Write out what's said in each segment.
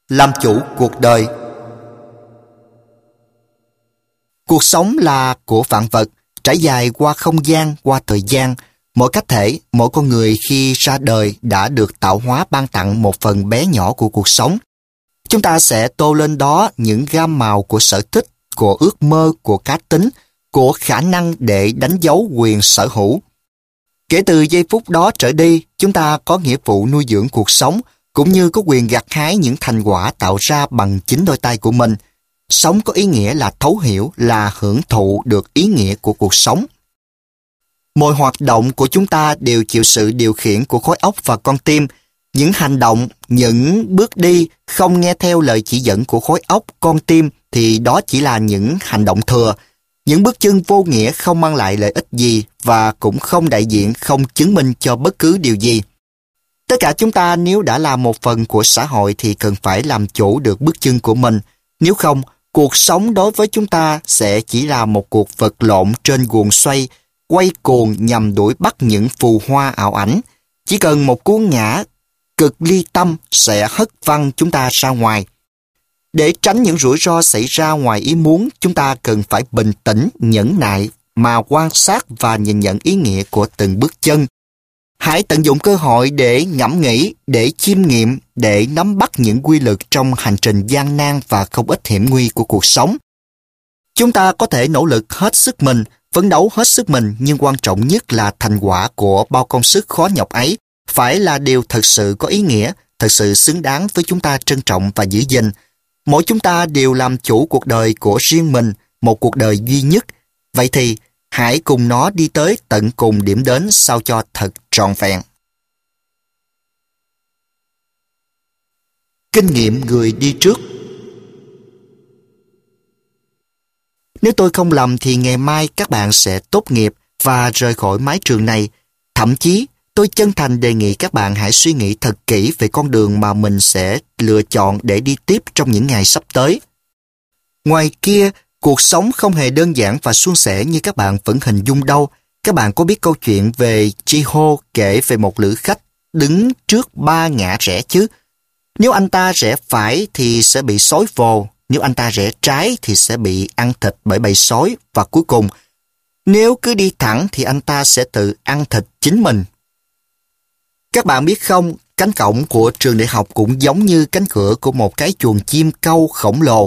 Làm chủ cuộc đời. Cuộc sống là của vạn vật, trải dài qua không gian, qua thời gian. Mỗi cá thể, mỗi con người khi ra đời đã được tạo hóa ban tặng một phần bé nhỏ của cuộc sống. Chúng ta sẽ tô lên đó những gam màu của sở thích, của ước mơ, của cá tính, của khả năng để đánh dấu quyền sở hữu. Kể từ giây phút đó trở đi, chúng ta có nghĩa vụ nuôi dưỡng cuộc sống, cũng như có quyền gặt hái những thành quả tạo ra bằng chính đôi tay của mình. Sống có ý nghĩa là thấu hiểu, là hưởng thụ được ý nghĩa của cuộc sống. Mọi hoạt động của chúng ta đều chịu sự điều khiển của khối óc và con tim. Những hành động, những bước đi không nghe theo lời chỉ dẫn của khối óc, con tim thì đó chỉ là những hành động thừa. Những bước chân vô nghĩa không mang lại lợi ích gì và cũng không đại diện, không chứng minh cho bất cứ điều gì. Tất cả chúng ta nếu đã là một phần của xã hội thì cần phải làm chủ được bước chân của mình. Nếu không, cuộc sống đối với chúng ta sẽ chỉ là một cuộc vật lộn trên guồng xoay, quay cuồng nhằm đuổi bắt những phù hoa ảo ảnh. Chỉ cần một cú ngã cực ly tâm sẽ hất văng chúng ta ra ngoài. Để tránh những rủi ro xảy ra ngoài ý muốn, chúng ta cần phải bình tĩnh, nhẫn nại mà quan sát và nhìn nhận ý nghĩa của từng bước chân. Hãy tận dụng cơ hội để ngẫm nghĩ, để chiêm nghiệm, để nắm bắt những quy luật trong hành trình gian nan và không ít hiểm nguy của cuộc sống. Chúng ta có thể nỗ lực hết sức mình, phấn đấu hết sức mình, nhưng quan trọng nhất là thành quả của bao công sức khó nhọc ấy phải là điều thật sự có ý nghĩa, thật sự xứng đáng với chúng ta trân trọng và giữ gìn. Mỗi chúng ta đều làm chủ cuộc đời của riêng mình, một cuộc đời duy nhất. Vậy thì, hãy cùng nó đi tới tận cùng điểm đến sao cho thật trọn vẹn. Kinh nghiệm người đi trước. Nếu tôi không lầm thì ngày mai các bạn sẽ tốt nghiệp và rời khỏi mái trường này. Thậm chí, tôi chân thành đề nghị các bạn hãy suy nghĩ thật kỹ về con đường mà mình sẽ lựa chọn để đi tiếp trong những ngày sắp tới. Ngoài kia, cuộc sống không hề đơn giản và suôn sẻ như các bạn vẫn hình dung đâu. Các bạn có biết câu chuyện về Chi-hô kể về một lữ khách đứng trước 3 ngã rẽ chứ? Nếu anh ta rẽ phải thì sẽ bị sói vồ, nếu anh ta rẽ trái thì sẽ bị ăn thịt bởi bầy sói, và cuối cùng, nếu cứ đi thẳng thì anh ta sẽ tự ăn thịt chính mình. Các bạn biết không, cánh cổng của trường đại học cũng giống như cánh cửa của một cái chuồng chim câu khổng lồ.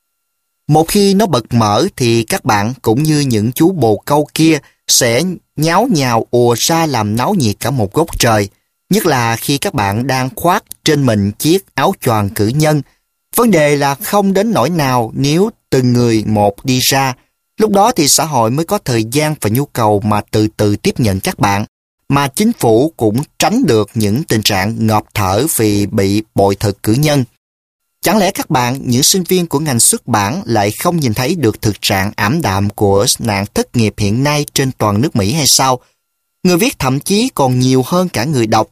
Một khi nó bật mở thì các bạn cũng như những chú bồ câu kia sẽ nháo nhào ùa ra làm náo nhiệt cả một góc trời, nhất là khi các bạn đang khoác trên mình chiếc áo choàng cử nhân. Vấn đề là không đến nỗi nào nếu từng người một đi ra, lúc đó thì xã hội mới có thời gian và nhu cầu mà từ từ tiếp nhận các bạn, mà chính phủ cũng tránh được những tình trạng ngộp thở vì bị bội thực cử nhân. Chẳng lẽ các bạn, những sinh viên của ngành xuất bản lại không nhìn thấy được thực trạng ảm đạm của nạn thất nghiệp hiện nay trên toàn nước Mỹ hay sao? Người viết thậm chí còn nhiều hơn cả người đọc.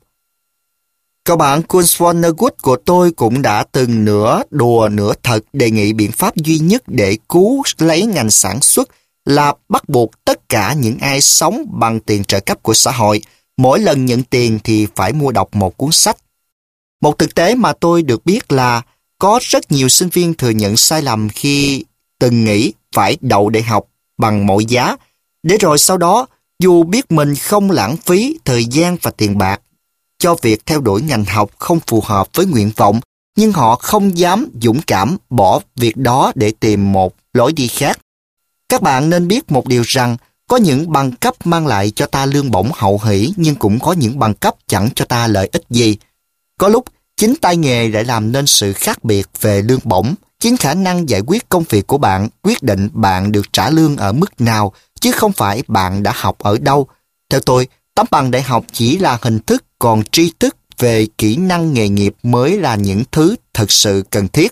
Cậu bạn Kunz Vonnegut của tôi cũng đã từng nửa đùa nửa thật đề nghị biện pháp duy nhất để cứu lấy ngành sản xuất là bắt buộc tất cả những ai sống bằng tiền trợ cấp của xã hội, mỗi lần nhận tiền thì phải mua đọc một cuốn sách. Một thực tế mà tôi được biết là có rất nhiều sinh viên thừa nhận sai lầm khi từng nghĩ phải đậu đại học bằng mọi giá, để rồi sau đó, dù biết mình không lãng phí thời gian và tiền bạc cho việc theo đuổi ngành học không phù hợp với nguyện vọng, nhưng họ không dám dũng cảm bỏ việc đó để tìm một lối đi khác. Các bạn nên biết một điều rằng, có những bằng cấp mang lại cho ta lương bổng hậu hỷ, nhưng cũng có những bằng cấp chẳng cho ta lợi ích gì. Có lúc, chính tay nghề lại làm nên sự khác biệt về lương bổng. Chính khả năng giải quyết công việc của bạn quyết định bạn được trả lương ở mức nào, chứ không phải bạn đã học ở đâu. Theo tôi, tấm bằng đại học chỉ là hình thức, còn tri thức về kỹ năng nghề nghiệp mới là những thứ thật sự cần thiết.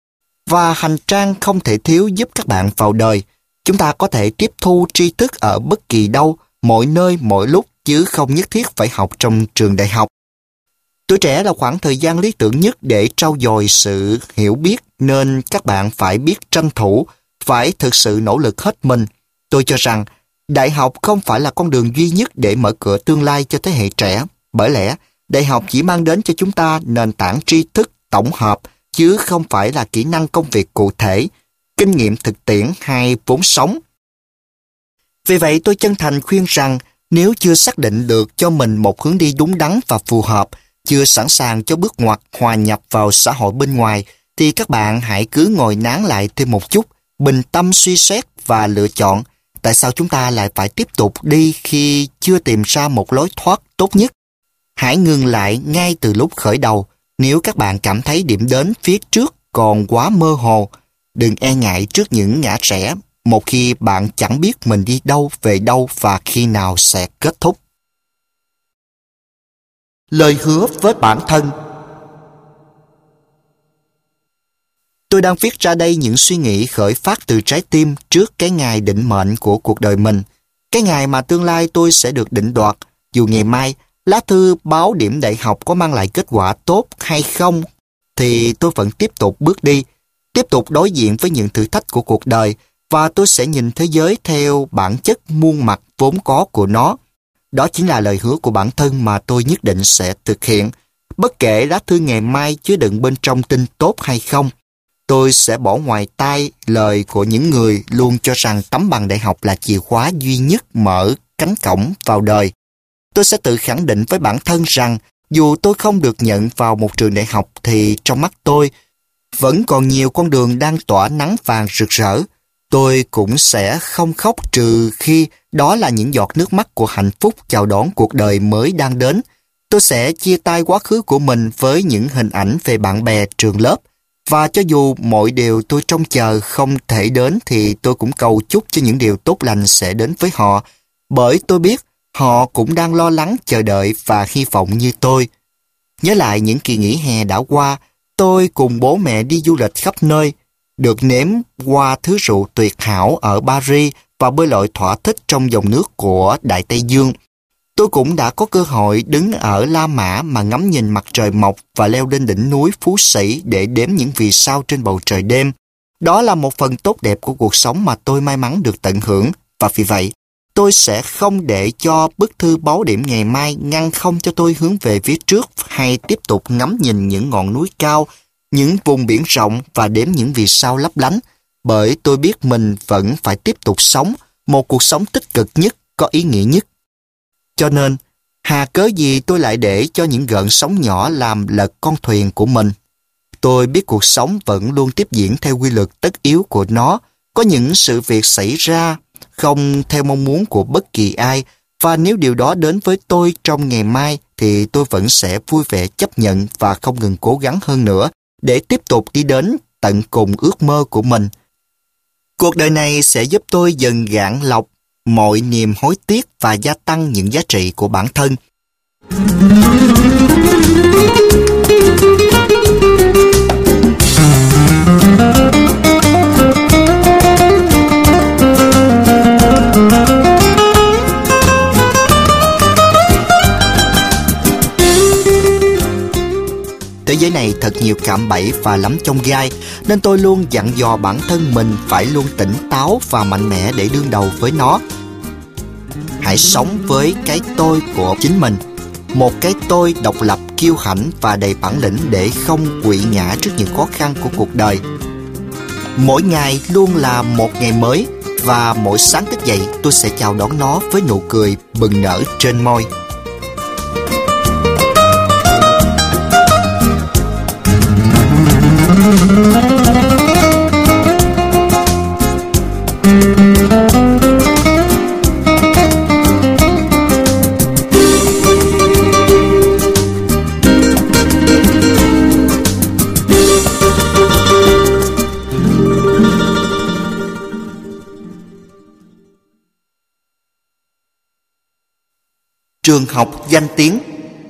Và hành trang không thể thiếu giúp các bạn vào đời. Chúng ta có thể tiếp thu tri thức ở bất kỳ đâu, mọi nơi, mọi lúc, chứ không nhất thiết phải học trong trường đại học. Tuổi trẻ là khoảng thời gian lý tưởng nhất để trau dồi sự hiểu biết, nên các bạn phải biết tranh thủ, phải thực sự nỗ lực hết mình. Tôi cho rằng, đại học không phải là con đường duy nhất để mở cửa tương lai cho thế hệ trẻ. Bởi lẽ, đại học chỉ mang đến cho chúng ta nền tảng tri thức tổng hợp, chứ không phải là kỹ năng công việc cụ thể, kinh nghiệm thực tiễn hay vốn sống. Vì vậy tôi chân thành khuyên rằng nếu chưa xác định được cho mình một hướng đi đúng đắn và phù hợp, chưa sẵn sàng cho bước ngoặt hòa nhập vào xã hội bên ngoài, thì các bạn hãy cứ ngồi nán lại thêm một chút, bình tâm suy xét và lựa chọn tại sao chúng ta lại phải tiếp tục đi khi chưa tìm ra một lối thoát tốt nhất. Hãy ngừng lại ngay từ lúc khởi đầu nếu các bạn cảm thấy điểm đến phía trước còn quá mơ hồ. Đừng e ngại trước những ngã rẽ một khi bạn chẳng biết mình đi đâu, về đâu và khi nào sẽ kết thúc. Lời hứa với bản thân. Tôi đang viết ra đây những suy nghĩ khởi phát từ trái tim trước cái ngày định mệnh của cuộc đời mình. Cái ngày mà tương lai tôi sẽ được định đoạt. Dù ngày mai, lá thư báo điểm đại học có mang lại kết quả tốt hay không, thì tôi vẫn tiếp tục bước đi, tiếp tục đối diện với những thử thách của cuộc đời, và tôi sẽ nhìn thế giới theo bản chất muôn mặt vốn có của nó. Đó chính là lời hứa của bản thân mà tôi nhất định sẽ thực hiện. Bất kể lá thư ngày mai chứa đựng bên trong tin tốt hay không, tôi sẽ bỏ ngoài tai lời của những người luôn cho rằng tấm bằng đại học là chìa khóa duy nhất mở cánh cổng vào đời. Tôi sẽ tự khẳng định với bản thân rằng dù tôi không được nhận vào một trường đại học thì trong mắt tôi vẫn còn nhiều con đường đang tỏa nắng vàng rực rỡ. Tôi cũng sẽ không khóc trừ khi đó là những giọt nước mắt của hạnh phúc chào đón cuộc đời mới đang đến. Tôi sẽ chia tay quá khứ của mình với những hình ảnh về bạn bè trường lớp. Và cho dù mọi điều tôi trông chờ không thể đến thì tôi cũng cầu chúc cho những điều tốt lành sẽ đến với họ. Bởi tôi biết họ cũng đang lo lắng, chờ đợi và hy vọng như tôi. Nhớ lại những kỳ nghỉ hè đã qua, tôi cùng bố mẹ đi du lịch khắp nơi, được nếm qua thứ rượu tuyệt hảo ở Paris và bơi lội thỏa thích trong dòng nước của Đại Tây Dương. Tôi cũng đã có cơ hội đứng ở La Mã mà ngắm nhìn mặt trời mọc và leo lên đỉnh núi Phú Sĩ để đếm những vì sao trên bầu trời đêm. Đó là một phần tốt đẹp của cuộc sống mà tôi may mắn được tận hưởng, và vì vậy, tôi sẽ không để cho bức thư báo điểm ngày mai ngăn không cho tôi hướng về phía trước hay tiếp tục ngắm nhìn những ngọn núi cao, những vùng biển rộng và đếm những vì sao lấp lánh, bởi tôi biết mình vẫn phải tiếp tục sống một cuộc sống tích cực nhất, có ý nghĩa nhất. Cho nên, hà cớ gì tôi lại để cho những gợn sóng nhỏ làm lật con thuyền của mình. Tôi biết cuộc sống vẫn luôn tiếp diễn theo quy luật tất yếu của nó, có những sự việc xảy ra không theo mong muốn của bất kỳ ai, và nếu điều đó đến với tôi trong ngày mai thì tôi vẫn sẽ vui vẻ chấp nhận và không ngừng cố gắng hơn nữa để tiếp tục đi đến tận cùng ước mơ của mình. Cuộc đời này sẽ giúp tôi dần gạn lọc mọi niềm hối tiếc và gia tăng những giá trị của bản thân. Thế giới này thật nhiều cạm bẫy và lắm chông gai, nên tôi luôn dặn dò bản thân mình phải luôn tỉnh táo và mạnh mẽ để đương đầu với nó. Hãy sống với cái tôi của chính mình, một cái tôi độc lập, kiêu hãnh và đầy bản lĩnh để không quỵ ngã trước những khó khăn của cuộc đời. Mỗi ngày luôn là một ngày mới, và mỗi sáng thức dậy tôi sẽ chào đón nó với nụ cười bừng nở trên môi. Trường học danh tiếng.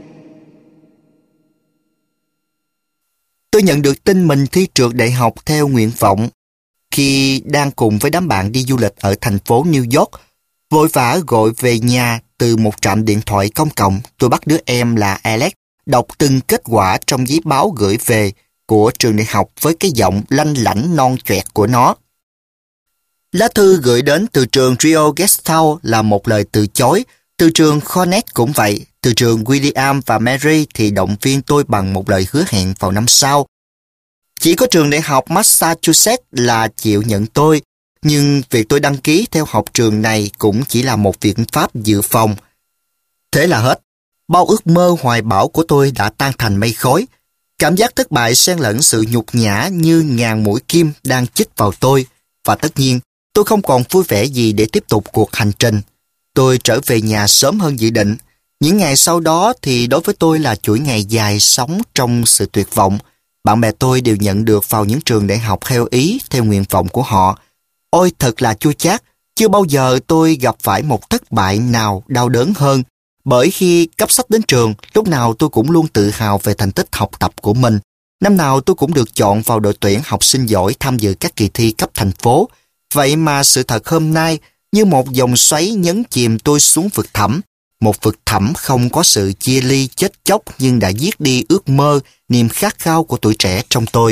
Tôi nhận được tin mình thi trượt đại học theo nguyện vọng khi đang cùng với đám bạn đi du lịch ở thành phố New York. Vội vã gọi về nhà từ một trạm điện thoại công cộng, tôi bắt đứa em là Alex đọc từng kết quả trong giấy báo gửi về của trường đại học với cái giọng lanh lảnh non choẹt của nó. Lá thư gửi đến từ trường Rio Guesthouse là một lời từ chối, từ trường Cornell cũng vậy, từ trường William và Mary thì động viên tôi bằng một lời hứa hẹn vào năm sau. Chỉ có trường đại học Massachusetts là chịu nhận tôi, nhưng việc tôi đăng ký theo học trường này cũng chỉ là một biện pháp dự phòng. Thế là hết. Bao ước mơ hoài bão của tôi đã tan thành mây khói. Cảm giác thất bại xen lẫn sự nhục nhã như ngàn mũi kim đang chích vào tôi. Và tất nhiên, tôi không còn vui vẻ gì để tiếp tục cuộc hành trình. Tôi trở về nhà sớm hơn dự định. Những ngày sau đó thì đối với tôi là chuỗi ngày dài sống trong sự tuyệt vọng. Bạn bè tôi đều nhận được vào những trường đại học theo ý, theo nguyện vọng của họ. Ôi thật là chua chát, chưa bao giờ tôi gặp phải một thất bại nào đau đớn hơn. Bởi khi cấp sách đến trường, lúc nào tôi cũng luôn tự hào về thành tích học tập của mình. Năm nào tôi cũng được chọn vào đội tuyển học sinh giỏi tham dự các kỳ thi cấp thành phố. Vậy mà sự thật hôm nay, như một dòng xoáy nhấn chìm tôi xuống vực thẳm. Một vực thẳm không có sự chia ly chết chóc nhưng đã giết đi ước mơ, niềm khát khao của tuổi trẻ trong tôi.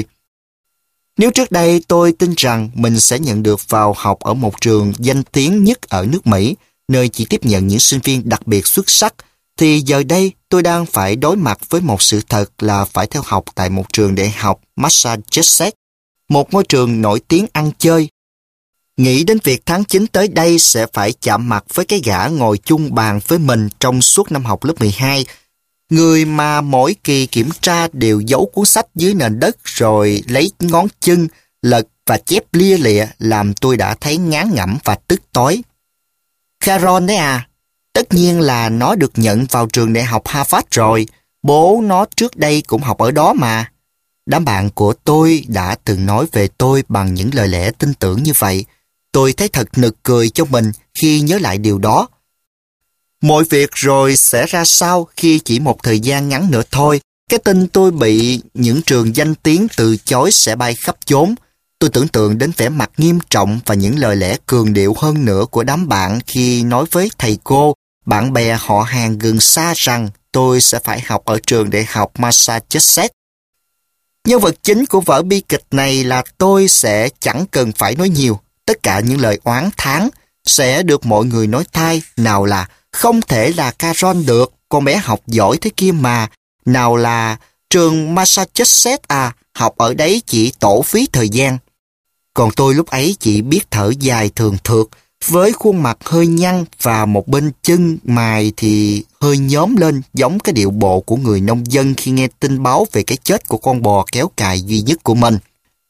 Nếu trước đây tôi tin rằng mình sẽ nhận được vào học ở một trường danh tiếng nhất ở nước Mỹ, nơi chỉ tiếp nhận những sinh viên đặc biệt xuất sắc, thì giờ đây tôi đang phải đối mặt với một sự thật là phải theo học tại một trường đại học Massachusetts, một ngôi trường nổi tiếng ăn chơi. Nghĩ đến việc tháng 9 tới đây sẽ phải chạm mặt với cái gã ngồi chung bàn với mình trong suốt năm học lớp 12, người mà mỗi kỳ kiểm tra đều giấu cuốn sách dưới nền đất rồi lấy ngón chân, lật và chép lia lịa làm tôi đã thấy ngán ngẩm và tức tối. Caron đấy à, tất nhiên là nó được nhận vào trường đại học Harvard rồi, bố nó trước đây cũng học ở đó mà. Đám bạn của tôi đã từng nói về tôi bằng những lời lẽ tin tưởng như vậy. Tôi thấy thật nực cười cho mình khi nhớ lại điều đó. Mọi việc rồi sẽ ra sao khi chỉ một thời gian ngắn nữa thôi, cái tin tôi bị những trường danh tiếng từ chối sẽ bay khắp chốn. Tôi tưởng tượng đến vẻ mặt nghiêm trọng và những lời lẽ cường điệu hơn nữa của đám bạn khi nói với thầy cô, bạn bè họ hàng gần xa rằng tôi sẽ phải học ở trường đại học Massachusetts. Nhân vật chính của vở bi kịch này là tôi sẽ chẳng cần phải nói nhiều. Tất cả những lời oán thán sẽ được mọi người nói thay, nào là không thể là Caron được, con bé học giỏi thế kia mà, nào là trường Massachusetts à, học ở đấy chỉ tổ phí thời gian. Còn tôi lúc ấy chỉ biết thở dài thường thượt, với khuôn mặt hơi nhăn và một bên chân mày thì hơi nhóm lên giống cái điệu bộ của người nông dân khi nghe tin báo về cái chết của con bò kéo cài duy nhất của mình.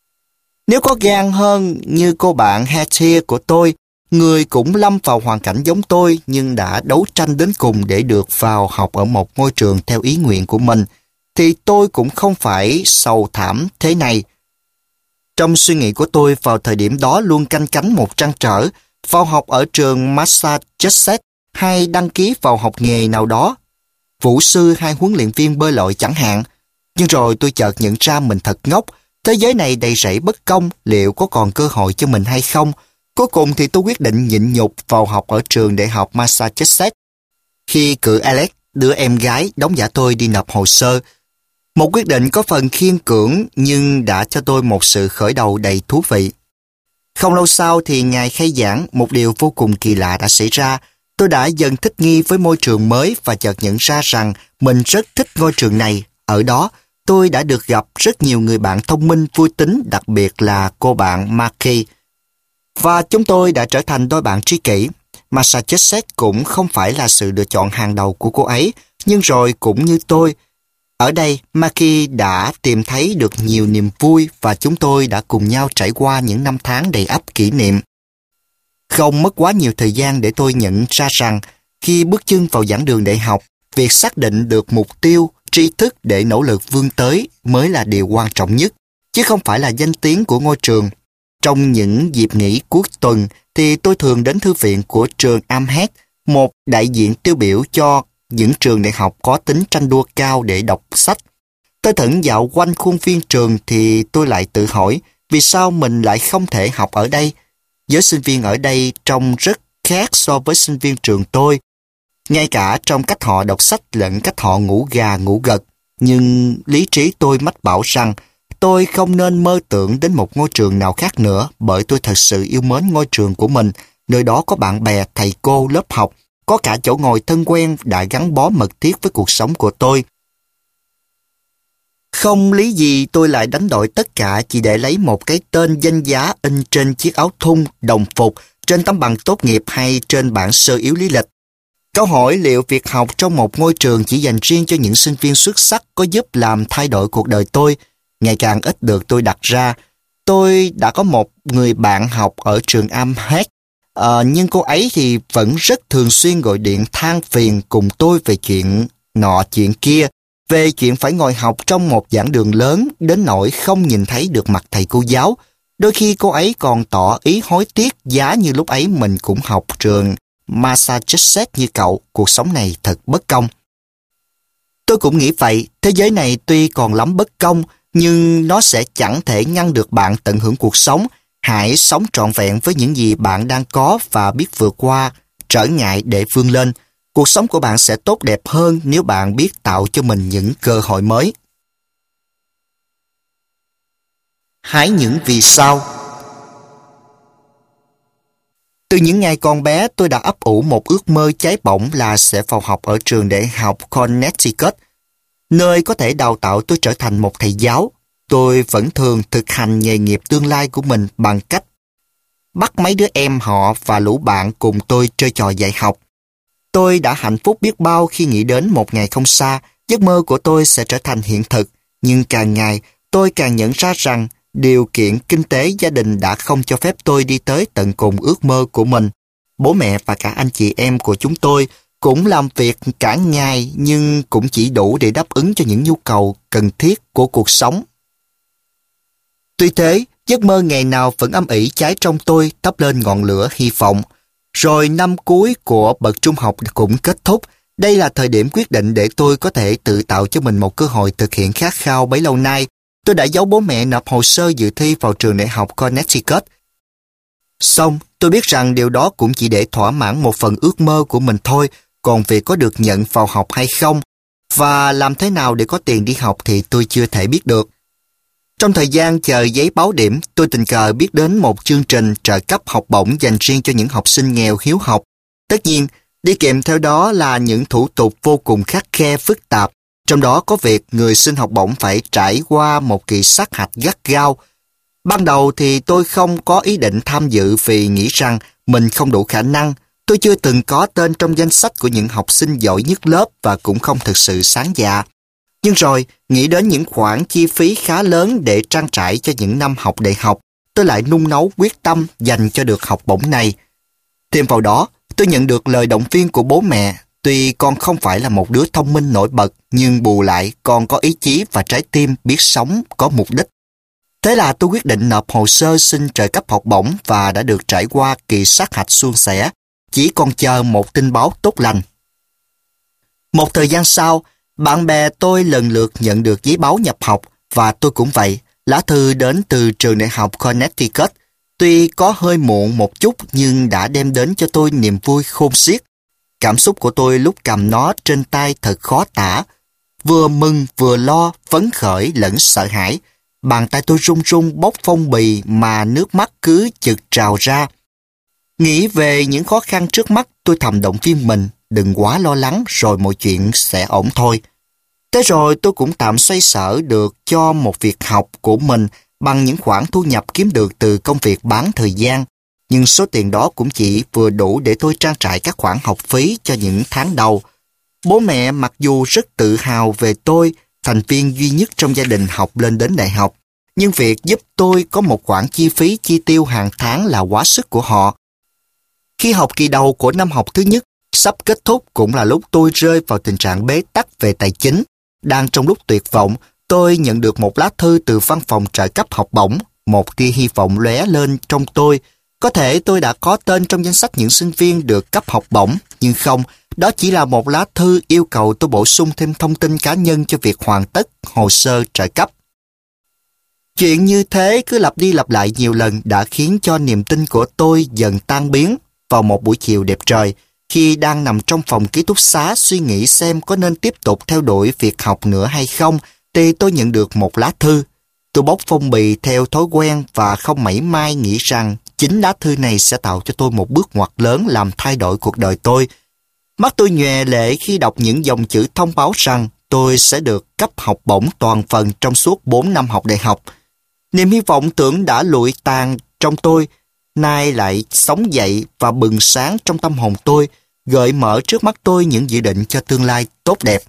Nếu có gan hơn như cô bạn Hattie của tôi, người cũng lâm vào hoàn cảnh giống tôi nhưng đã đấu tranh đến cùng để được vào học ở một ngôi trường theo ý nguyện của mình, thì tôi cũng không phải sầu thảm thế này. Trong suy nghĩ của tôi vào thời điểm đó luôn canh cánh một trăn trở, vào học ở trường Massachusetts hay đăng ký vào học nghề nào đó, vũ sư hay huấn luyện viên bơi lội chẳng hạn. Nhưng rồi tôi chợt nhận ra mình thật ngốc, thế giới này đầy rẫy bất công, liệu có còn cơ hội cho mình hay không? Cuối cùng thì tôi quyết định nhịn nhục vào học ở trường đại học Massachusetts. Khi cử Alex, đứa em gái đóng giả tôi đi nộp hồ sơ, một quyết định có phần khiên cưỡng nhưng đã cho tôi một sự khởi đầu đầy thú vị. Không lâu sau thì ngày khai giảng, một điều vô cùng kỳ lạ đã xảy ra. Tôi đã dần thích nghi với môi trường mới và chợt nhận ra rằng mình rất thích ngôi trường này. Ở đó, tôi đã được gặp rất nhiều người bạn thông minh, vui tính, đặc biệt là cô bạn Marky. Và chúng tôi đã trở thành đôi bạn tri kỷ. Massachusetts cũng không phải là sự lựa chọn hàng đầu của cô ấy, nhưng rồi cũng như tôi, ở đây Marky đã tìm thấy được nhiều niềm vui và chúng tôi đã cùng nhau trải qua những năm tháng đầy ắp kỷ niệm. Không mất quá nhiều thời gian để tôi nhận ra rằng khi bước chân vào giảng đường đại học, việc xác định được mục tiêu, tri thức để nỗ lực vươn tới mới là điều quan trọng nhất, chứ không phải là danh tiếng của ngôi trường. Trong những dịp nghỉ cuối tuần thì tôi thường đến thư viện của trường Amherst, một đại diện tiêu biểu cho những trường đại học có tính tranh đua cao để đọc sách. Tôi thẫn dạo quanh khuôn viên trường thì tôi lại tự hỏi vì sao mình lại không thể học ở đây. Giới sinh viên ở đây trông rất khác so với sinh viên trường tôi, ngay cả trong cách họ đọc sách lẫn cách họ ngủ gà ngủ gật. Nhưng lý trí tôi mách bảo rằng tôi không nên mơ tưởng đến một ngôi trường nào khác nữa, bởi tôi thật sự yêu mến ngôi trường của mình. Nơi đó có bạn bè, thầy cô, lớp học, có cả chỗ ngồi thân quen đã gắn bó mật thiết với cuộc sống của tôi. Không lý gì tôi lại đánh đổi tất cả chỉ để lấy một cái tên danh giá in trên chiếc áo thun, đồng phục, trên tấm bằng tốt nghiệp hay trên bản sơ yếu lý lịch. Câu hỏi liệu việc học trong một ngôi trường chỉ dành riêng cho những sinh viên xuất sắc có giúp làm thay đổi cuộc đời tôi ngày càng ít được tôi đặt ra. Tôi đã có một người bạn học ở trường Amherst, nhưng cô ấy thì vẫn rất thường xuyên gọi điện than phiền cùng tôi về chuyện nọ chuyện kia, về chuyện phải ngồi học trong một giảng đường lớn đến nỗi không nhìn thấy được mặt thầy cô giáo. Đôi khi cô ấy còn tỏ ý hối tiếc giá như lúc ấy mình cũng học trường Massachusetts như cậu, cuộc sống này thật bất công. Tôi cũng nghĩ vậy, thế giới này tuy còn lắm bất công, nhưng nó sẽ chẳng thể ngăn được bạn tận hưởng cuộc sống. Hãy sống trọn vẹn với những gì bạn đang có và biết vượt qua trở ngại để vươn lên. Cuộc sống của bạn sẽ tốt đẹp hơn nếu bạn biết tạo cho mình những cơ hội mới. Hái những vì sao. Từ những ngày còn bé, tôi đã ấp ủ một ước mơ cháy bỏng là sẽ vào học ở trường đại học Connecticut, nơi có thể đào tạo tôi trở thành một thầy giáo. Tôi vẫn thường thực hành nghề nghiệp tương lai của mình bằng cách bắt mấy đứa em họ và lũ bạn cùng tôi chơi trò dạy học. Tôi đã hạnh phúc biết bao khi nghĩ đến một ngày không xa, giấc mơ của tôi sẽ trở thành hiện thực. Nhưng càng ngày, tôi càng nhận ra rằng điều kiện kinh tế gia đình đã không cho phép tôi đi tới tận cùng ước mơ của mình. Bố mẹ và cả anh chị em của chúng tôi cũng làm việc cả ngày nhưng cũng chỉ đủ để đáp ứng cho những nhu cầu cần thiết của cuộc sống. Tuy thế, giấc mơ ngày nào vẫn âm ỉ cháy trong tôi, thắp lên ngọn lửa hy vọng. Rồi năm cuối của bậc trung học cũng kết thúc. Đây là thời điểm quyết định để tôi có thể tự tạo cho mình một cơ hội thực hiện khát khao bấy lâu nay. Tôi đã giấu bố mẹ nộp hồ sơ dự thi vào trường đại học Connecticut. Xong, tôi biết rằng điều đó cũng chỉ để thỏa mãn một phần ước mơ của mình thôi, còn việc có được nhận vào học hay không, và làm thế nào để có tiền đi học thì tôi chưa thể biết được. Trong thời gian chờ giấy báo điểm, tôi tình cờ biết đến một chương trình trợ cấp học bổng dành riêng cho những học sinh nghèo hiếu học. Tất nhiên, đi kèm theo đó là những thủ tục vô cùng khắt khe phức tạp, trong đó có việc người xin học bổng phải trải qua một kỳ sát hạch gắt gao. Ban đầu thì tôi không có ý định tham dự vì nghĩ rằng mình không đủ khả năng. Tôi chưa từng có tên trong danh sách của những học sinh giỏi nhất lớp và cũng không thực sự sáng dạ. Nhưng rồi, nghĩ đến những khoản chi phí khá lớn để trang trải cho những năm học đại học, tôi lại nung nấu quyết tâm dành cho được học bổng này. Thêm vào đó, tôi nhận được lời động viên của bố mẹ. Tuy con không phải là một đứa thông minh nổi bật, nhưng bù lại con có ý chí và trái tim biết sống, có mục đích. Thế là tôi quyết định nộp hồ sơ xin trợ cấp học bổng và đã được trải qua kỳ sát hạch suôn sẻ, chỉ còn chờ một tin báo tốt lành. Một thời gian sau, bạn bè tôi lần lượt nhận được giấy báo nhập học và tôi cũng vậy. Lá thư đến từ trường đại học Connecticut, tuy có hơi muộn một chút nhưng đã đem đến cho tôi niềm vui khôn xiết. Cảm xúc của tôi lúc cầm nó trên tay thật khó tả. Vừa mừng vừa lo, phấn khởi lẫn sợ hãi. Bàn tay tôi run run bóc phong bì mà nước mắt cứ chực trào ra. Nghĩ về những khó khăn trước mắt, tôi thầm động viên mình, đừng quá lo lắng rồi mọi chuyện sẽ ổn thôi. Thế rồi tôi cũng tạm xoay sở được cho một việc học của mình bằng những khoản thu nhập kiếm được từ công việc bán thời gian. Nhưng số tiền đó cũng chỉ vừa đủ để tôi trang trải các khoản học phí cho những tháng đầu. Bố mẹ mặc dù rất tự hào về tôi, thành viên duy nhất trong gia đình học lên đến đại học, nhưng việc giúp tôi có một khoản chi phí chi tiêu hàng tháng là quá sức của họ. Khi học kỳ đầu của năm học thứ nhất sắp kết thúc cũng là lúc tôi rơi vào tình trạng bế tắc về tài chính. Đang trong lúc tuyệt vọng, tôi nhận được một lá thư từ văn phòng trợ cấp học bổng. Một tia hy vọng lóe lên trong tôi. Có thể tôi đã có tên trong danh sách những sinh viên được cấp học bổng, nhưng không, đó chỉ là một lá thư yêu cầu tôi bổ sung thêm thông tin cá nhân cho việc hoàn tất hồ sơ trợ cấp. Chuyện như thế cứ lặp đi lặp lại nhiều lần đã khiến cho niềm tin của tôi dần tan biến. Vào một buổi chiều đẹp trời, khi đang nằm trong phòng ký túc xá suy nghĩ xem có nên tiếp tục theo đuổi việc học nữa hay không, thì tôi nhận được một lá thư. Tôi bóc phong bì theo thói quen và không mảy may nghĩ rằng chính lá thư này sẽ tạo cho tôi một bước ngoặt lớn làm thay đổi cuộc đời tôi. Mắt tôi nhòe lệ khi đọc những dòng chữ thông báo rằng tôi sẽ được cấp học bổng toàn phần trong suốt 4 năm học đại học. Niềm hy vọng tưởng đã lụi tàn trong tôi, nay lại sống dậy và bừng sáng trong tâm hồn tôi, gợi mở trước mắt tôi những dự định cho tương lai tốt đẹp.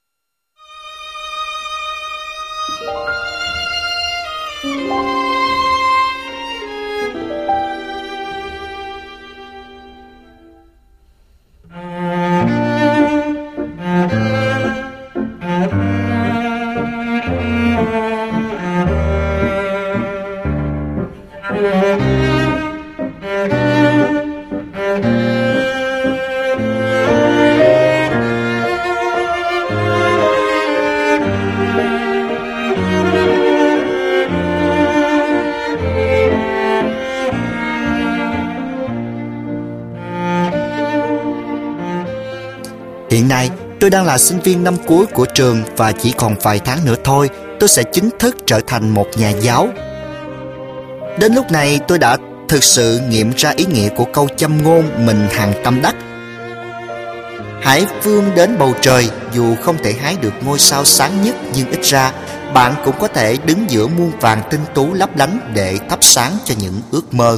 Hiện nay, tôi đang là sinh viên năm cuối của trường và chỉ còn vài tháng nữa thôi, tôi sẽ chính thức trở thành một nhà giáo. Đến lúc này, tôi đã thực sự nghiệm ra ý nghĩa của câu châm ngôn mình hàng tâm đắc. Hãy vươn đến bầu trời, dù không thể hái được ngôi sao sáng nhất, nhưng ít ra bạn cũng có thể đứng giữa muôn vàn tinh tú lấp lánh để thắp sáng cho những ước mơ.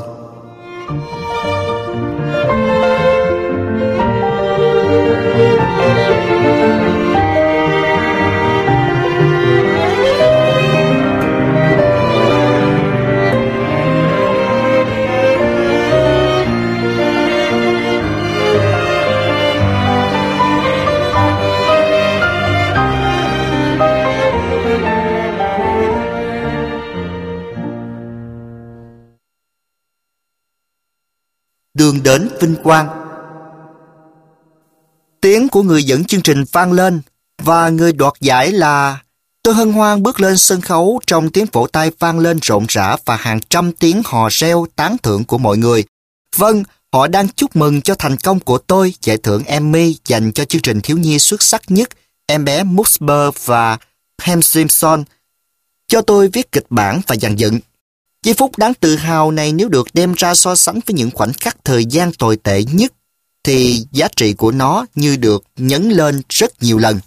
Đường đến vinh quang. Tiếng của người dẫn chương trình vang lên và người đoạt giải là... Tôi hân hoan bước lên sân khấu trong tiếng vỗ tay vang lên rộn rã và hàng trăm tiếng hò reo tán thưởng của mọi người. Vâng, họ đang chúc mừng cho thành công của tôi, giải thưởng Emmy dành cho chương trình thiếu nhi xuất sắc nhất, Em bé Musber và Ham Simpson, cho tôi viết kịch bản và dàn dựng. Giây phút đáng tự hào này nếu được đem ra so sánh với những khoảnh khắc thời gian tồi tệ nhất, thì giá trị của nó như được nhấn lên rất nhiều lần.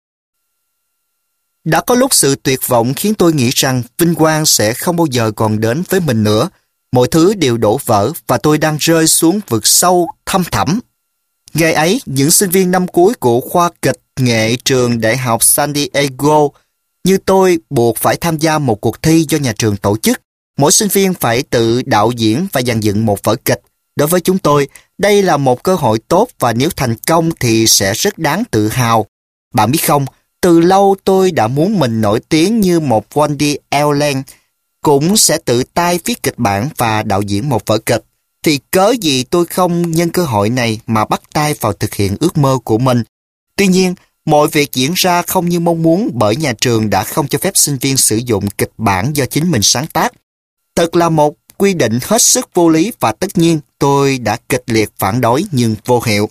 Đã có lúc sự tuyệt vọng khiến tôi nghĩ rằng vinh quang sẽ không bao giờ còn đến với mình nữa. Mọi thứ đều đổ vỡ và tôi đang rơi xuống vực sâu thăm thẳm. Ngày ấy, những sinh viên năm cuối của khoa kịch nghệ trường Đại học San Diego như tôi buộc phải tham gia một cuộc thi do nhà trường tổ chức. Mỗi sinh viên phải tự đạo diễn và dàn dựng một vở kịch. Đối với chúng tôi, đây là một cơ hội tốt và nếu thành công thì sẽ rất đáng tự hào. Bạn biết không, từ lâu tôi đã muốn mình nổi tiếng như một Woody Allen, cũng sẽ tự tay viết kịch bản và đạo diễn một vở kịch. Thì cớ gì tôi không nhân cơ hội này mà bắt tay vào thực hiện ước mơ của mình. Tuy nhiên, mọi việc diễn ra không như mong muốn bởi nhà trường đã không cho phép sinh viên sử dụng kịch bản do chính mình sáng tác. Thật là một quy định hết sức vô lý và tất nhiên tôi đã kịch liệt phản đối nhưng vô hiệu.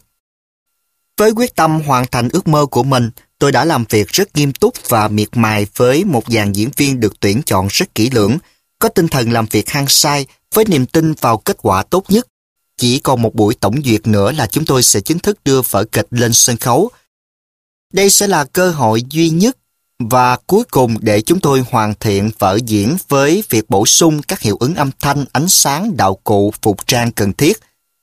Với quyết tâm hoàn thành ước mơ của mình, tôi đã làm việc rất nghiêm túc và miệt mài với một dàn diễn viên được tuyển chọn rất kỹ lưỡng, có tinh thần làm việc hăng say với niềm tin vào kết quả tốt nhất. Chỉ còn một buổi tổng duyệt nữa là chúng tôi sẽ chính thức đưa vở kịch lên sân khấu. Đây sẽ là cơ hội duy nhất và cuối cùng để chúng tôi hoàn thiện vở diễn với việc bổ sung các hiệu ứng âm thanh, ánh sáng, đạo cụ, phục trang cần thiết.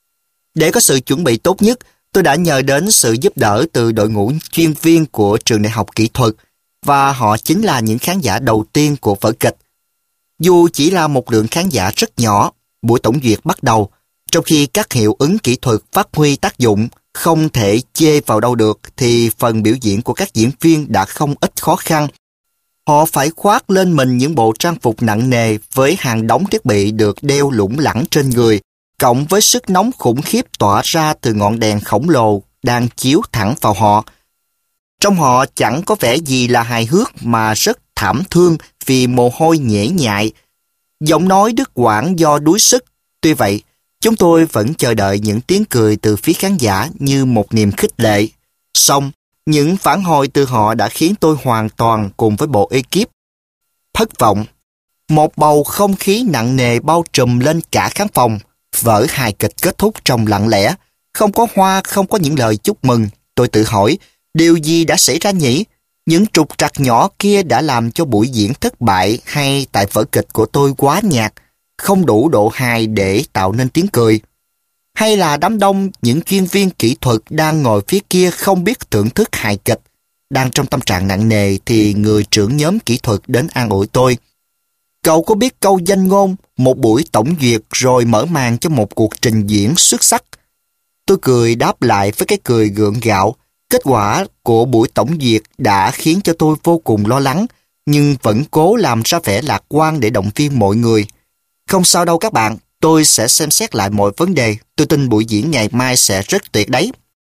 Để có sự chuẩn bị tốt nhất, tôi đã nhờ đến sự giúp đỡ từ đội ngũ chuyên viên của trường đại học kỹ thuật và họ chính là những khán giả đầu tiên của vở kịch. Dù chỉ là một lượng khán giả rất nhỏ, buổi tổng duyệt bắt đầu, trong khi các hiệu ứng kỹ thuật phát huy tác dụng không thể chê vào đâu được thì phần biểu diễn của các diễn viên đã không ít khó khăn. Họ phải khoác lên mình những bộ trang phục nặng nề với hàng đống thiết bị được đeo lủng lẳng trên người, cộng với sức nóng khủng khiếp tỏa ra từ ngọn đèn khổng lồ đang chiếu thẳng vào họ. Trong họ chẳng có vẻ gì là hài hước mà rất thảm thương vì mồ hôi nhễ nhại. Giọng nói đứt quãng do đuối sức. Tuy vậy, chúng tôi vẫn chờ đợi những tiếng cười từ phía khán giả như một niềm khích lệ. Song, những phản hồi từ họ đã khiến tôi hoàn toàn cùng với bộ ekip thất vọng. Một bầu không khí nặng nề bao trùm lên cả khán phòng. Vở hài kịch kết thúc trong lặng lẽ. Không có hoa, không có những lời chúc mừng. Tôi tự hỏi, điều gì đã xảy ra nhỉ? Những trục trặc nhỏ kia đã làm cho buổi diễn thất bại, hay tại vở kịch của tôi quá nhạt, không đủ độ hài để tạo nên tiếng cười? Hay là đám đông những chuyên viên kỹ thuật đang ngồi phía kia không biết thưởng thức hài kịch? Đang trong tâm trạng nặng nề thì người trưởng nhóm kỹ thuật đến an ủi tôi. Cậu có biết câu danh ngôn, một buổi tổng duyệt rồi mở màn cho một cuộc trình diễn xuất sắc? Tôi cười đáp lại với cái cười gượng gạo. Kết quả của buổi tổng duyệt đã khiến cho tôi vô cùng lo lắng, nhưng vẫn cố làm ra vẻ lạc quan để động viên mọi người. Không sao đâu các bạn, tôi sẽ xem xét lại mọi vấn đề. Tôi tin buổi diễn ngày mai sẽ rất tuyệt đấy.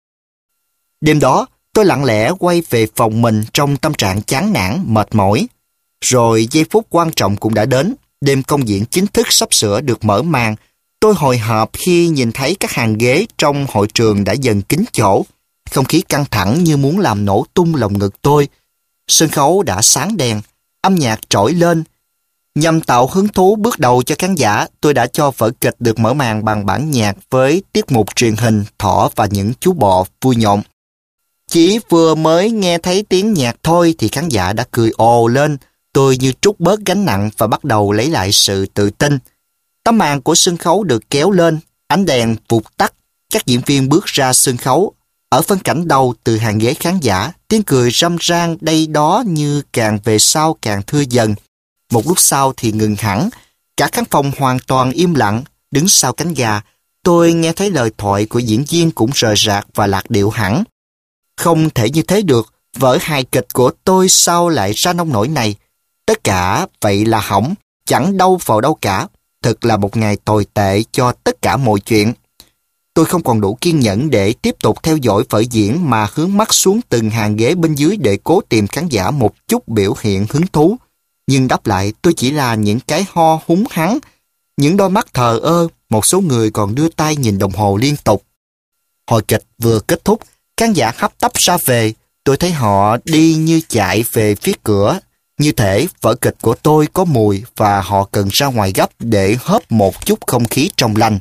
Đêm đó, tôi lặng lẽ quay về phòng mình trong tâm trạng chán nản, mệt mỏi. Rồi giây phút quan trọng cũng đã đến. Đêm công diễn chính thức sắp sửa được mở màn. Tôi hồi hộp khi nhìn thấy các hàng ghế trong hội trường đã dần kín chỗ. Không khí căng thẳng như muốn làm nổ tung lồng ngực tôi. Sân khấu đã sáng đèn, âm nhạc trỗi lên. Nhằm tạo hứng thú bước đầu cho khán giả, tôi đã cho vở kịch được mở màn bằng bản nhạc với tiết mục truyền hình Thỏ và những chú bò vui nhộn. Chỉ vừa mới nghe thấy tiếng nhạc thôi thì khán giả đã cười ồ lên. Tôi như trút bớt gánh nặng và bắt đầu lấy lại sự tự tin. Tấm màn của sân khấu được kéo lên, ánh đèn vụt tắt, các diễn viên bước ra sân khấu. Ở phân cảnh đầu từ hàng ghế khán giả, tiếng cười râm ran đây đó như càng về sau càng thưa dần. Một lúc sau thì ngừng hẳn, cả khán phòng hoàn toàn im lặng. Đứng sau cánh gà, tôi nghe thấy lời thoại của diễn viên cũng rời rạc và lạc điệu hẳn. Không thể như thế được, vở hài kịch của tôi sao lại ra nông nỗi này? Tất cả vậy là hỏng, chẳng đâu vào đâu cả. Thật là một ngày tồi tệ cho tất cả mọi chuyện. Tôi không còn đủ kiên nhẫn để tiếp tục theo dõi vở diễn mà hướng mắt xuống từng hàng ghế bên dưới để cố tìm khán giả một chút biểu hiện hứng thú. Nhưng đáp lại tôi chỉ là những cái ho húng hắng, những đôi mắt thờ ơ, một số người còn đưa tay nhìn đồng hồ liên tục. Hồi kịch vừa kết thúc, khán giả hấp tấp ra về, tôi thấy họ đi như chạy về phía cửa. Như thể vở kịch của tôi có mùi và họ cần ra ngoài gấp để hớp một chút không khí trong lành.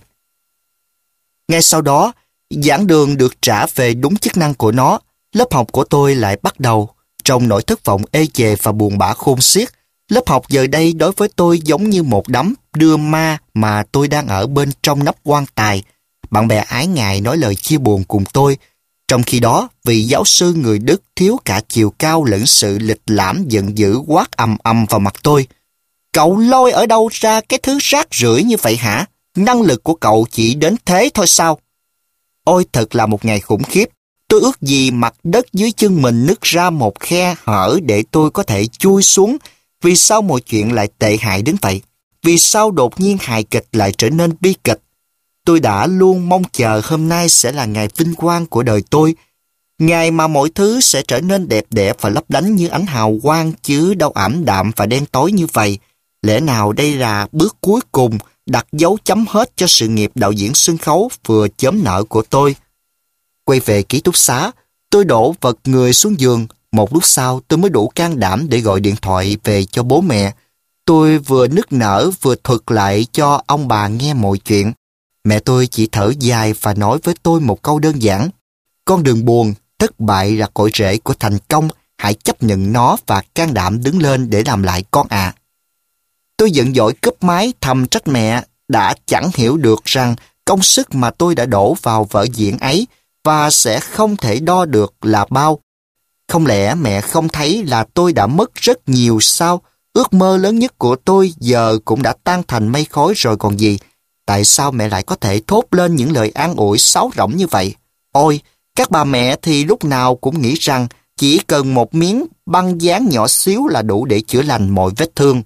Ngay sau đó, giảng đường được trả về đúng chức năng của nó. Lớp học của tôi lại bắt đầu. Trong nỗi thất vọng ê chề và buồn bã khôn xiết, lớp học giờ đây đối với tôi giống như một đám đưa ma mà tôi đang ở bên trong nắp quan tài. Bạn bè ái ngại nói lời chia buồn cùng tôi. Trong khi đó, vị giáo sư người Đức thiếu cả chiều cao lẫn sự lịch lãm giận dữ quát ầm ầm vào mặt tôi. Cậu lôi ở đâu ra cái thứ rác rưởi như vậy hả? Năng lực của cậu chỉ đến thế thôi sao? Ôi thật là một ngày khủng khiếp. Tôi ước gì mặt đất dưới chân mình nứt ra một khe hở để tôi có thể chui xuống. Vì sao mọi chuyện lại tệ hại đến vậy? Vì sao đột nhiên hài kịch lại trở nên bi kịch? Tôi đã luôn mong chờ hôm nay sẽ là ngày vinh quang của đời tôi. Ngày mà mọi thứ sẽ trở nên đẹp đẽ và lấp lánh như ánh hào quang chứ đâu ảm đạm và đen tối như vậy. Lẽ nào đây là bước cuối cùng đặt dấu chấm hết cho sự nghiệp đạo diễn sân khấu vừa chớm nở của tôi? Quay về ký túc xá, tôi đổ vật người xuống giường. Một lúc sau tôi mới đủ can đảm để gọi điện thoại về cho bố mẹ. Tôi vừa nức nở vừa thuật lại cho ông bà nghe mọi chuyện. Mẹ tôi chỉ thở dài và nói với tôi một câu đơn giản. Con đừng buồn, thất bại là cội rễ của thành công. Hãy chấp nhận nó và can đảm đứng lên để làm lại con ạ. Tôi giận dỗi cúp máy thầm trách mẹ đã chẳng hiểu được rằng công sức mà tôi đã đổ vào vở diễn ấy và sẽ không thể đo được là bao. Không lẽ mẹ không thấy là tôi đã mất rất nhiều sao? Ước mơ lớn nhất của tôi giờ cũng đã tan thành mây khói rồi còn gì. Tại sao mẹ lại có thể thốt lên những lời an ủi sáo rỗng như vậy? Ôi, các bà mẹ thì lúc nào cũng nghĩ rằng chỉ cần một miếng băng dán nhỏ xíu là đủ để chữa lành mọi vết thương.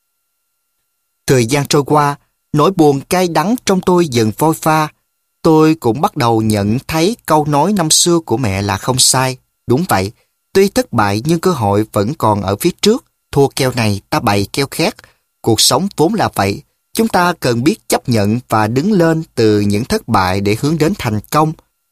Thời gian trôi qua, nỗi buồn cay đắng trong tôi dần phôi pha. Tôi cũng bắt đầu nhận thấy câu nói năm xưa của mẹ là không sai. Đúng vậy, tuy thất bại nhưng cơ hội vẫn còn ở phía trước. Thua keo này ta bày keo khác. Cuộc sống vốn là vậy. Chúng ta cần biết chấp nhận và đứng lên từ những thất bại để hướng đến thành công.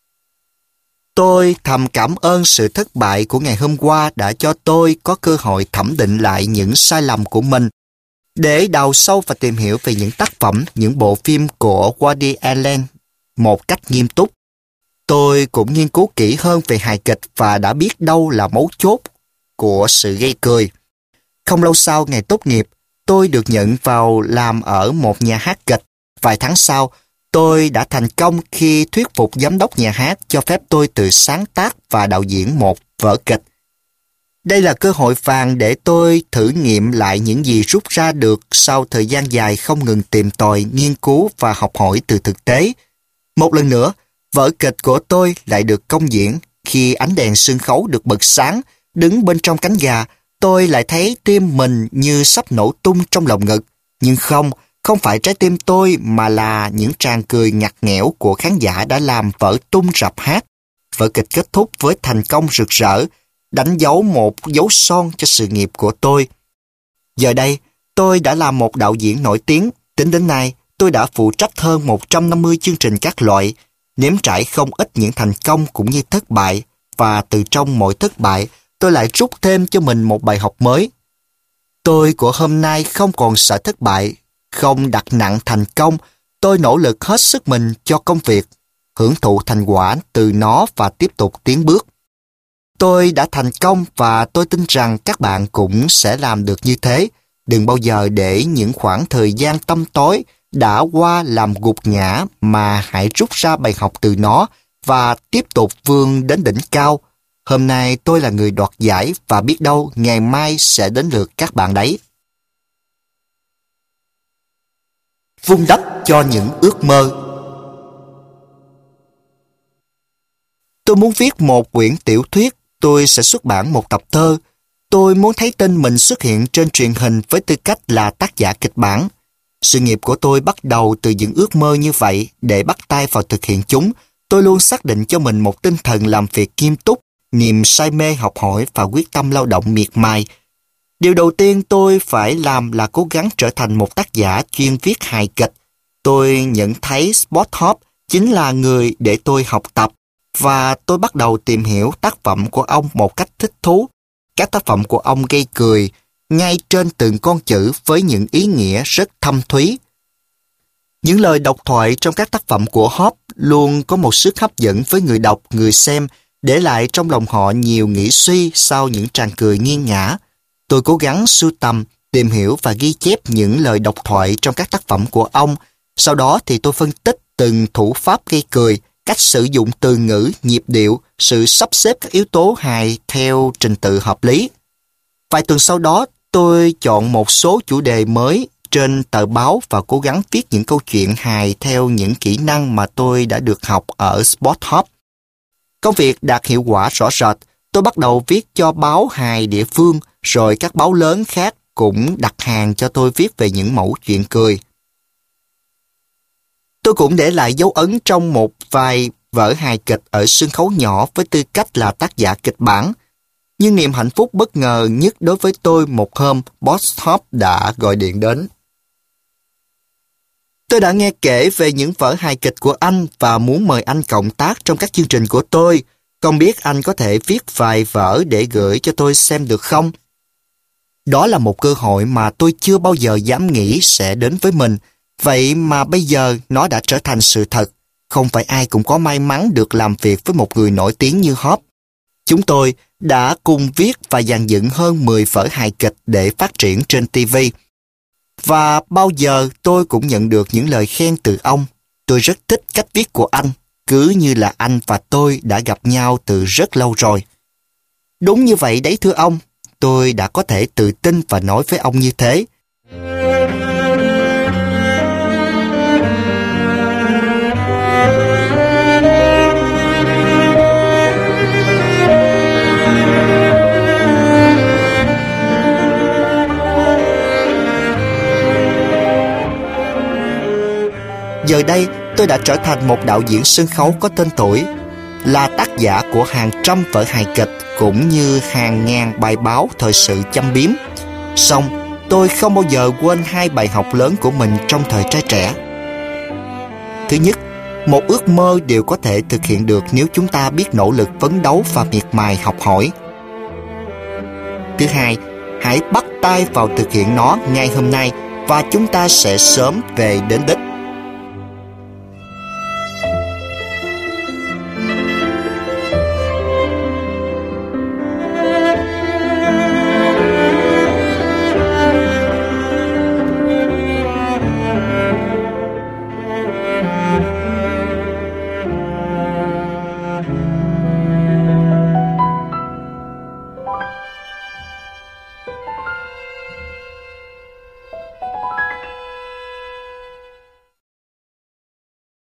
Tôi thầm cảm ơn sự thất bại của ngày hôm qua đã cho tôi có cơ hội thẩm định lại những sai lầm của mình, để đào sâu và tìm hiểu về những tác phẩm, những bộ phim của Woody Allen một cách nghiêm túc. Tôi cũng nghiên cứu kỹ hơn về hài kịch và đã biết đâu là mấu chốt của sự gây cười. Không lâu sau ngày tốt nghiệp, tôi được nhận vào làm ở một nhà hát kịch. Vài tháng sau, tôi đã thành công khi thuyết phục giám đốc nhà hát cho phép tôi tự sáng tác và đạo diễn một vở kịch. Đây là cơ hội vàng để tôi thử nghiệm lại những gì rút ra được sau thời gian dài không ngừng tìm tòi, nghiên cứu và học hỏi từ thực tế. Một lần nữa, vở kịch của tôi lại được công diễn. Khi ánh đèn sân khấu được bật sáng, đứng bên trong cánh gà, tôi lại thấy tim mình như sắp nổ tung trong lồng ngực. Nhưng không phải trái tim tôi mà là những tràng cười ngặt nghẽo của khán giả đã làm vỡ tung rạp hát. Vở kịch kết thúc với thành công rực rỡ, đánh dấu một dấu son cho sự nghiệp của tôi. Giờ đây, tôi đã là một đạo diễn nổi tiếng. Tính đến nay, tôi đã phụ trách hơn 150 chương trình các loại, nếm trải không ít những thành công cũng như thất bại, và từ trong mỗi thất bại, tôi lại rút thêm cho mình một bài học mới. Tôi của hôm nay không còn sợ thất bại, không đặt nặng thành công. Tôi nỗ lực hết sức mình cho công việc, hưởng thụ thành quả từ nó và tiếp tục tiến bước. Tôi đã thành công và tôi tin rằng các bạn cũng sẽ làm được như thế. Đừng bao giờ để những khoảng thời gian tăm tối đã qua làm gục ngã, mà hãy rút ra bài học từ nó và tiếp tục vươn đến đỉnh cao. Hôm nay tôi là người đoạt giải và biết đâu ngày mai sẽ đến lượt các bạn đấy. Vun đắp cho những ước mơ. Tôi muốn viết một quyển tiểu thuyết. Tôi sẽ xuất bản một tập thơ. Tôi muốn thấy tên mình xuất hiện trên truyền hình với tư cách là tác giả kịch bản. Sự nghiệp của tôi bắt đầu từ những ước mơ như vậy. Để bắt tay vào thực hiện chúng, tôi luôn xác định cho mình một tinh thần làm việc nghiêm túc, niềm say mê học hỏi và quyết tâm lao động miệt mài. Điều đầu tiên tôi phải làm là cố gắng trở thành một tác giả chuyên viết hài kịch. Tôi nhận thấy Spotthorpe chính là người để tôi học tập, và tôi bắt đầu tìm hiểu tác phẩm của ông một cách thích thú. Các tác phẩm của ông gây cười ngay trên từng con chữ với những ý nghĩa rất thâm thúy. Những lời độc thoại trong các tác phẩm của Hope luôn có một sức hấp dẫn với người đọc, người xem, để lại trong lòng họ nhiều nghĩ suy sau những tràng cười nghiêng ngã. Tôi cố gắng sưu tầm, tìm hiểu và ghi chép những lời độc thoại trong các tác phẩm của ông. Sau đó thì tôi phân tích từng thủ pháp gây cười, cách sử dụng từ ngữ, nhịp điệu, sự sắp xếp các yếu tố hài theo trình tự hợp lý. Vài tuần sau đó, tôi chọn một số chủ đề mới trên tờ báo và cố gắng viết những câu chuyện hài theo những kỹ năng mà tôi đã được học ở Spotthorpe. Công việc đạt hiệu quả rõ rệt. Tôi bắt đầu viết cho báo hài địa phương, rồi các báo lớn khác cũng đặt hàng cho tôi viết về những mẫu chuyện cười. Tôi cũng để lại dấu ấn trong một vài vở hài kịch ở sân khấu nhỏ với tư cách là tác giả kịch bản. Nhưng niềm hạnh phúc bất ngờ nhất đối với tôi một hôm, Spotthorpe đã gọi điện đến. Tôi đã nghe kể về những vở hài kịch của anh và muốn mời anh cộng tác trong các chương trình của tôi. Không biết anh có thể viết vài vở để gửi cho tôi xem được không? Đó là một cơ hội mà tôi chưa bao giờ dám nghĩ sẽ đến với mình. Vậy mà bây giờ nó đã trở thành sự thật. Không phải ai cũng có may mắn được làm việc với một người nổi tiếng như Hope. Chúng tôi đã cùng viết và dàn dựng hơn 10 vở hài kịch để phát triển trên TV. Và bao giờ tôi cũng nhận được những lời khen từ ông. Tôi rất thích cách viết của anh, cứ như là anh và tôi đã gặp nhau từ rất lâu rồi. Đúng như vậy đấy thưa ông, tôi đã có thể tự tin và nói với ông như thế. Giờ đây, tôi đã trở thành một đạo diễn sân khấu có tên tuổi, là tác giả của hàng trăm vở hài kịch cũng như hàng ngàn bài báo thời sự châm biếm. Song, tôi không bao giờ quên hai bài học lớn của mình trong thời trai trẻ. Thứ nhất, một ước mơ đều có thể thực hiện được nếu chúng ta biết nỗ lực phấn đấu và miệt mài học hỏi. Thứ hai, hãy bắt tay vào thực hiện nó ngay hôm nay và chúng ta sẽ sớm về đến đích.